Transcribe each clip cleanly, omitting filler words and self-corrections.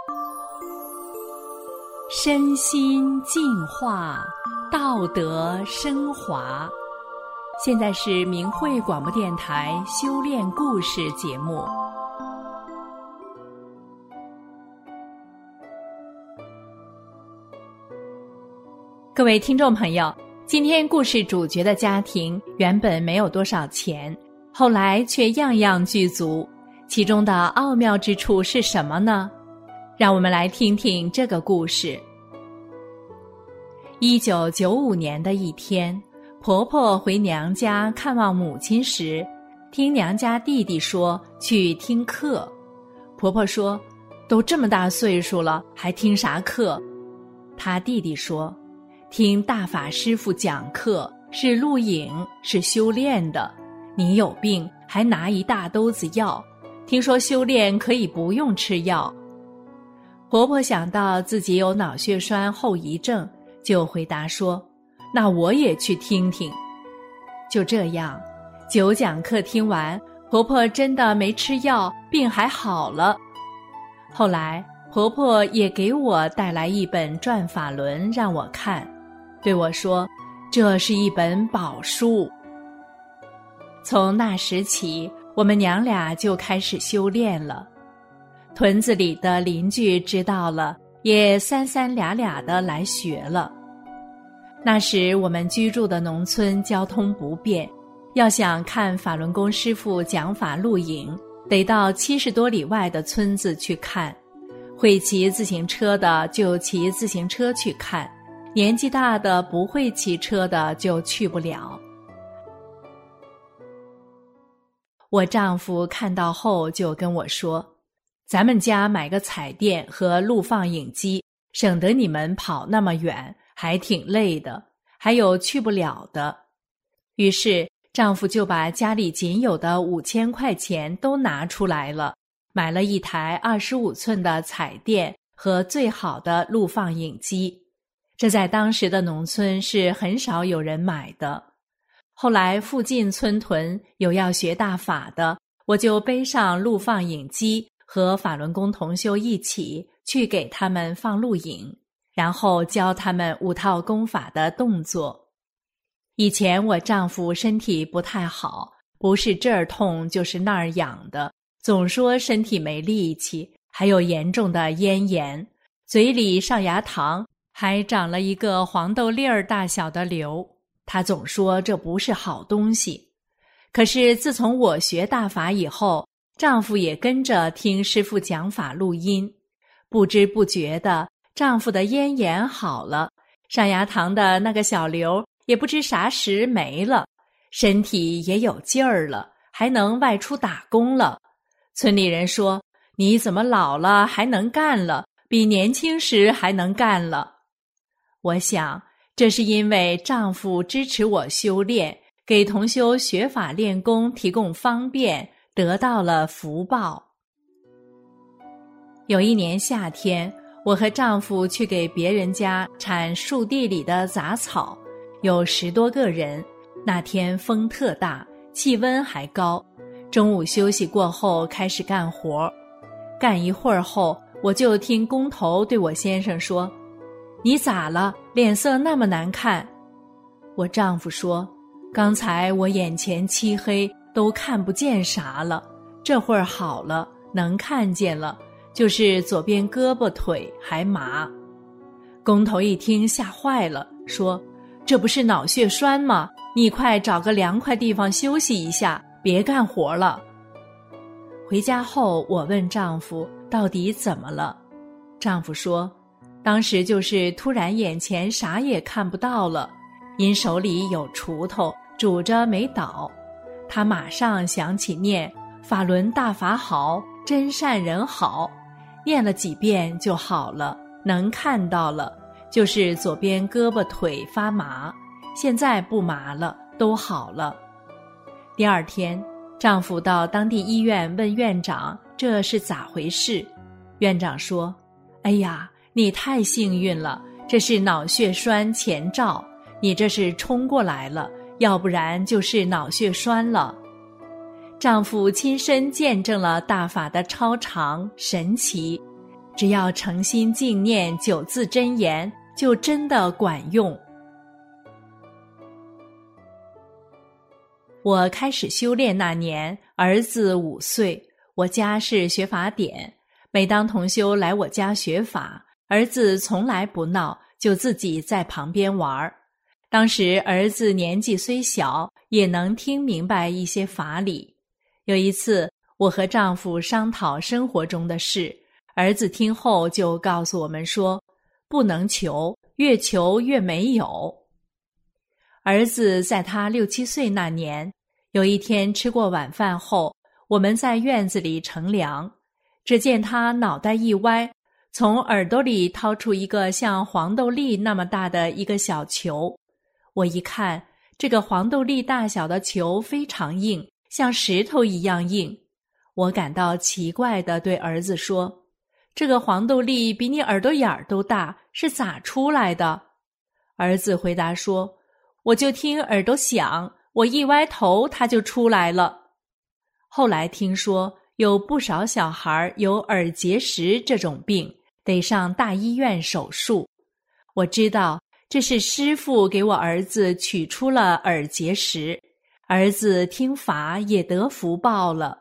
身心净化，道德升华。现在是明慧广播电台修炼故事节目。各位听众朋友，今天故事主角的家庭原本没有多少钱，后来却样样具足，其中的奥妙之处是什么呢？让我们来听听这个故事。1995年的一天，婆婆回娘家看望母亲时，听娘家弟弟说去听课。婆婆说，都这么大岁数了，还听啥课？她弟弟说，听大法师父讲课是录影，是修炼的，你有病还拿一大兜子药，听说修炼可以不用吃药。婆婆想到自己有脑血栓后遗症，就回答说，那我也去听听。就这样，9讲课听完，婆婆真的没吃药，病还好了。后来婆婆也给我带来一本转法轮让我看，对我说，这是一本宝书。从那时起，我们娘俩就开始修炼了。屯子里的邻居知道了，也三三俩俩的来学了。那时我们居住的农村交通不便，要想看法轮功师父讲法录影，得到70多里外的村子去看。会骑自行车的就骑自行车去看，年纪大的不会骑车的就去不了。我丈夫看到后就跟我说，咱们家买个彩电和录放影机，省得你们跑那么远，还挺累的，还有去不了的。于是丈夫就把家里仅有的5000块钱都拿出来了，买了一台25寸的彩电和最好的录放影机。这在当时的农村是很少有人买的。后来附近村屯有要学大法的，我就背上录放影机和法轮功同修一起去给他们放录影，然后教他们5套功法的动作。以前我丈夫身体不太好，不是这儿痛就是那儿痒的，总说身体没力气，还有严重的咽炎，嘴里上牙膛还长了一个黄豆粒儿大小的瘤。他总说这不是好东西。可是自从我学大法以后，丈夫也跟着听师父讲法录音，不知不觉的，丈夫的咽炎好了，上牙膛的那个小瘤也不知啥时没了，身体也有劲儿了，还能外出打工了。村里人说，你怎么老了还能干了，比年轻时还能干了。我想这是因为丈夫支持我修炼，给同修学法练功提供方便，得到了福报。有一年夏天，我和丈夫去给别人家铲树地里的杂草，有10多个人。那天风特大，气温还高，中午休息过后开始干活。干一会儿后，我就听工头对我先生说，你咋了？脸色那么难看。我丈夫说，刚才我眼前漆黑，都看不见啥了，这会儿好了，能看见了，就是左边胳膊腿还麻。工头一听吓坏了，说，这不是脑血栓吗？你快找个凉快地方休息一下，别干活了。回家后我问丈夫到底怎么了，丈夫说，当时就是突然眼前啥也看不到了，因手里有锄头拄着没倒，他马上想起念法轮大法好，真善人好，念了几遍就好了，能看到了，就是左边胳膊腿发麻，现在不麻了，都好了。第二天，丈夫到当地医院问院长这是咋回事，院长说，哎呀，你太幸运了，这是脑血栓前兆，你这是冲过来了，要不然就是脑血栓了。丈夫亲身见证了大法的超常神奇， 只要诚心静念9字真言，就真的管用。我开始修炼那年，儿子5岁，我家是学法典。每当同修来我家学法，儿子从来不闹，就自己在旁边玩。当时儿子年纪虽小，也能听明白一些法理。有一次，我和丈夫商讨生活中的事，儿子听后就告诉我们说，不能求，越求越没有。儿子在他6、7岁那年，有一天吃过晚饭后，我们在院子里乘凉，只见他脑袋一歪，从耳朵里掏出一个像黄豆粒那么大的一个小球。我一看，这个黄豆粒大小的球非常硬，像石头一样硬。我感到奇怪地对儿子说，这个黄豆粒比你耳朵眼儿都大，是咋出来的？儿子回答说，我就听耳朵响，我一歪头它就出来了。后来听说有不少小孩有耳结石这种病，得上大医院手术。我知道这是师父给我儿子取出了耳结石，儿子听法也得福报了。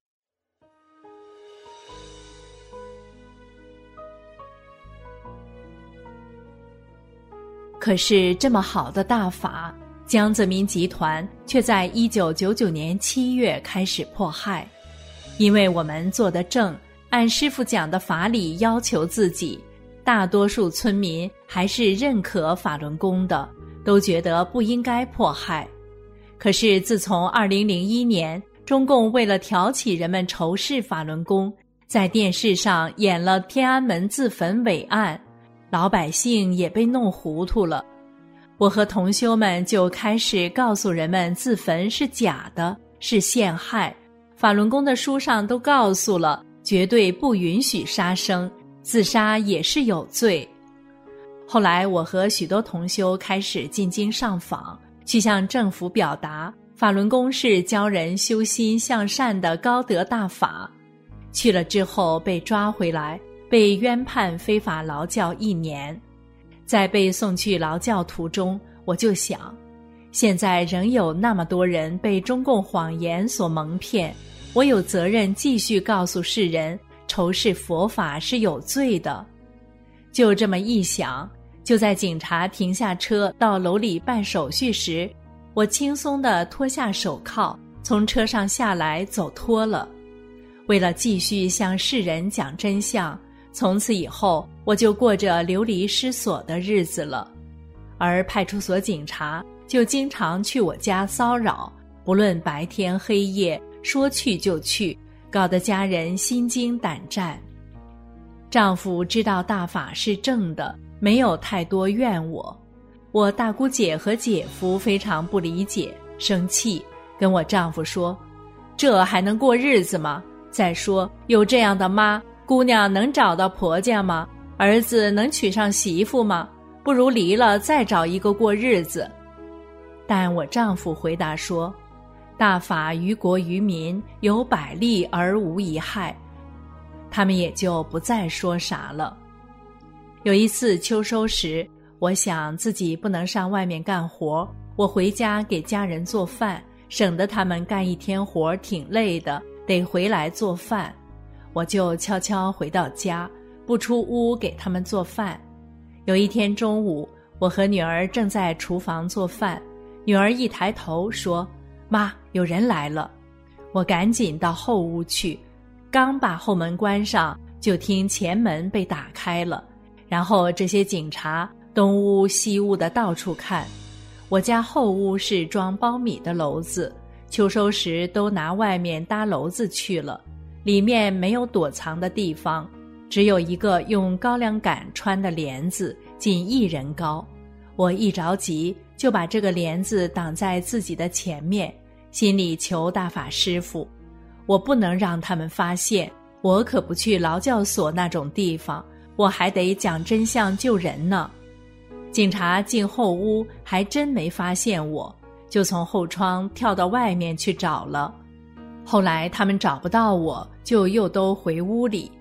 可是这么好的大法，江泽民集团却在1999年7月开始迫害。因为我们做得正，按师父讲的法理要求自己，大多数村民还是认可法轮功的，都觉得不应该迫害。可是自从2001年，中共为了挑起人们仇视法轮功，在电视上演了天安门自焚伟案，老百姓也被弄糊涂了。我和同修们就开始告诉人们，自焚是假的，是陷害。法轮功的书上都告诉了，绝对不允许杀生，自杀也是有罪。后来我和许多同修开始进京上访，去向政府表达法轮功是教人修心向善的高德大法。去了之后被抓回来，被冤判非法劳教1年。在被送去劳教途中，我就想，现在仍有那么多人被中共谎言所蒙骗，我有责任继续告诉世人，仇视佛法是有罪的。就这么一想，就在警察停下车到楼里办手续时，我轻松地脱下手铐，从车上下来走脱了。为了继续向世人讲真相，从此以后我就过着流离失所的日子了。而派出所警察就经常去我家骚扰，不论白天黑夜，说去就去，搞得家人心惊胆战。丈夫知道大法是正的，没有太多怨我。我大姑姐和姐夫非常不理解，生气，跟我丈夫说，这还能过日子吗？再说有这样的妈，姑娘能找到婆家吗？儿子能娶上媳妇吗？不如离了再找一个过日子。但我丈夫回答说，大法于国于民，有百利而无一害，他们也就不再说啥了。有一次秋收时，我想自己不能上外面干活，我回家给家人做饭，省得他们干一天活挺累的，得回来做饭。我就悄悄回到家，不出屋给他们做饭。有一天中午，我和女儿正在厨房做饭，女儿一抬头说，妈，有人来了。我赶紧到后屋去，刚把后门关上，就听前门被打开了，然后这些警察东屋西屋的到处看。我家后屋是装苞米的篓子，秋收时都拿外面搭篓子去了，里面没有躲藏的地方，只有一个用高粱杆穿的帘子，仅1人高。我一着急，就把这个帘子挡在自己的前面，心里求大法师父，我不能让他们发现，我可不去劳教所那种地方，我还得讲真相救人呢。警察进后屋还真没发现我，就从后窗跳到外面去找了。后来他们找不到我，就又都回屋里。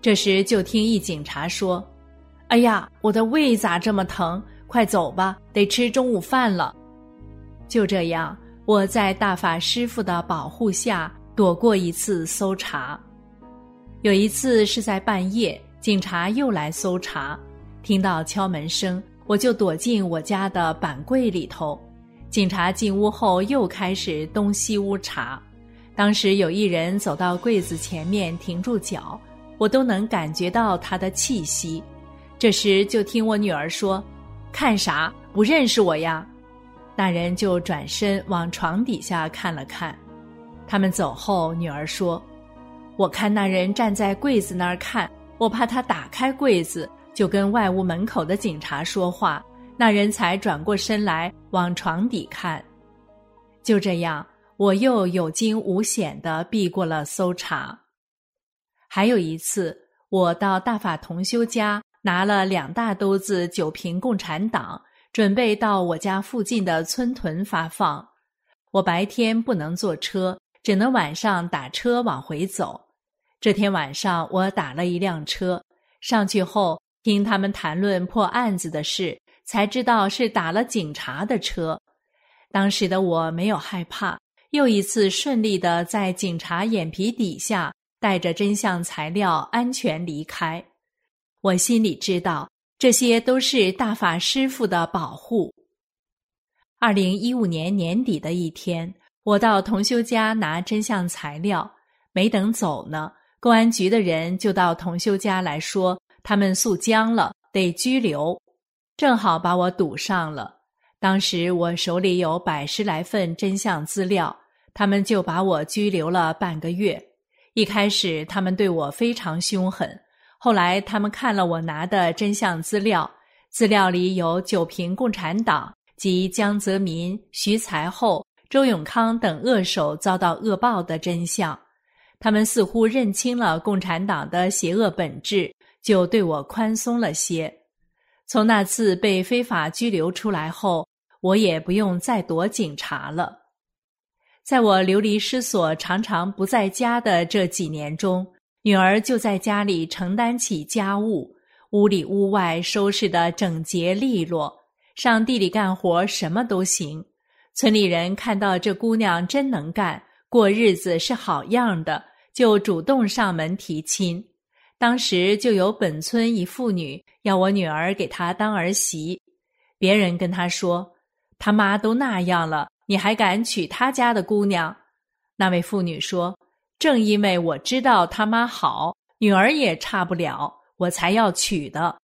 这时就听一警察说：“哎呀，我的胃咋这么疼？快走吧，得吃中午饭了。”就这样，我在大法师父的保护下躲过一次搜查。有一次是在半夜，警察又来搜查，听到敲门声，我就躲进我家的板柜里头。警察进屋后又开始东西屋查，当时有一人走到柜子前面停住脚，我都能感觉到他的气息。这时就听我女儿说：“看啥？不认识我呀？”那人就转身往床底下看了看。他们走后，女儿说：“我看那人站在柜子那儿看，我怕他打开柜子，就跟外屋门口的警察说话，那人才转过身来往床底看。”就这样，我又有惊无险地避过了搜查。还有一次，我到大法同修家拿了2大兜子9瓶共产党，准备到我家附近的村屯发放。我白天不能坐车，只能晚上打车往回走。这天晚上我打了一辆车，上去后听他们谈论破案子的事，才知道是打了警察的车。当时的我没有害怕，又一次顺利地在警察眼皮底下带着真相材料安全离开。我心里知道，这些都是大法师父的保护。2015年年底的一天，我到同修家拿真相材料，没等走呢，公安局的人就到同修家来说，他们诉僵了，得拘留，正好把我堵上了。当时我手里有110来份真相资料，他们就把我拘留了半个月。一开始他们对我非常凶狠，后来他们看了我拿的真相资料，资料里有9瓶共产党及江泽民、徐才厚、周永康等恶手遭到恶报的真相，他们似乎认清了共产党的邪恶本质，就对我宽松了些。从那次被非法拘留出来后，我也不用再躲警察了。在我流离失所常常不在家的这几年中，女儿就在家里承担起家务，屋里屋外收拾得整洁利落，上地里干活什么都行。村里人看到这姑娘真能干，过日子是好样的，就主动上门提亲。当时就有本村一妇女要我女儿给她当儿媳，别人跟她说：“她妈都那样了，你还敢娶她家的姑娘？”那位妇女说：“正因为我知道她妈好，女儿也差不了，我才要娶的。”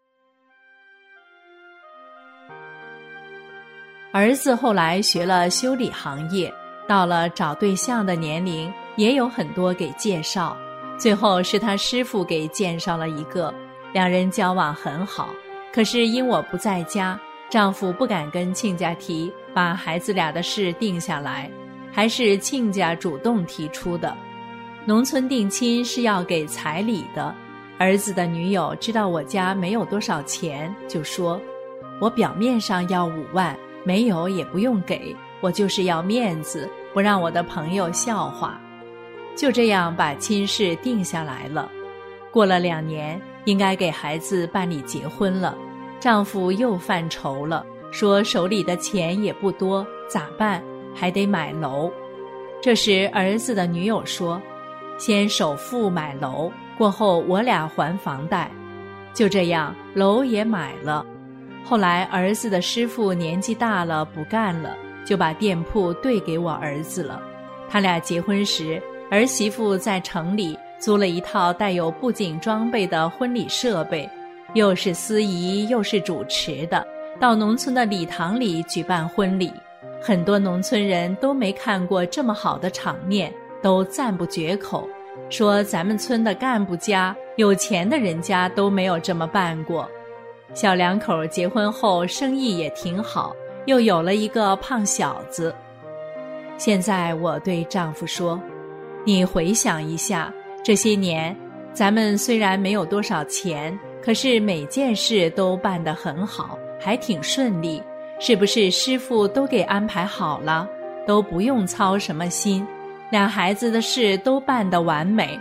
儿子后来学了修理行业，到了找对象的年龄，也有很多给介绍。最后是他师父给介绍了一个，两人交往很好。可是因我不在家，丈夫不敢跟亲家提，把孩子俩的事定下来，还是亲家主动提出的。农村定亲是要给彩礼的，儿子的女友知道我家没有多少钱，就说：“我表面上要5万，没有也不用给，我就是要面子，不让我的朋友笑话。”就这样把亲事定下来了。过了2年，应该给孩子办理结婚了，丈夫又犯愁了，说手里的钱也不多，咋办？还得买楼。这时儿子的女友说：“先首付买楼，过后我俩还房贷。”就这样，楼也买了。后来儿子的师傅年纪大了，不干了，就把店铺兑给我儿子了。他俩结婚时，儿媳妇在城里租了一套带有布景装备的婚礼设备，又是司仪又是主持的，到农村的礼堂里举办婚礼。很多农村人都没看过这么好的场面，都赞不绝口，说咱们村的干部家、有钱的人家都没有这么办过。小两口结婚后生意也挺好，又有了一个胖小子。现在我对丈夫说：“你回想一下，这些年咱们虽然没有多少钱，可是每件事都办得很好，还挺顺利，是不是师傅都给安排好了，都不用操什么心，俩孩子的事都办得完美？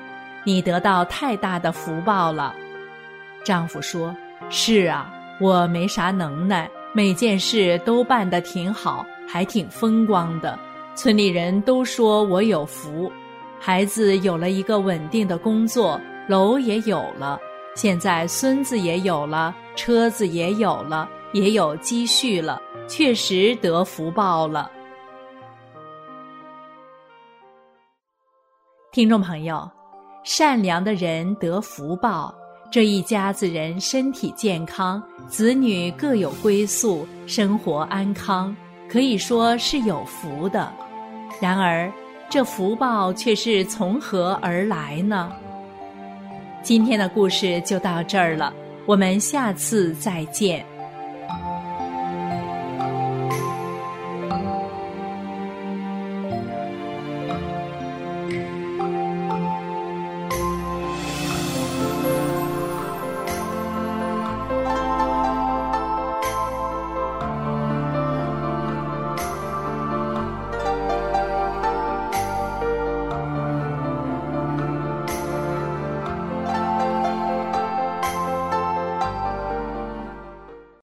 你得到太大的福报了。丈夫说，是啊，我没啥能耐，每件事都办得挺好，还挺风光的，村里人都说我有福，孩子有了一个稳定的工作，楼也有了，现在孙子也有了，车子也有了，也有积蓄了，确实得福报了。听众朋友，善良的人得福报，这一家子人身体健康，子女各有归宿，生活安康，可以说是有福的。然而，这福报却是从何而来呢？今天的故事就到这儿了，我们下次再见。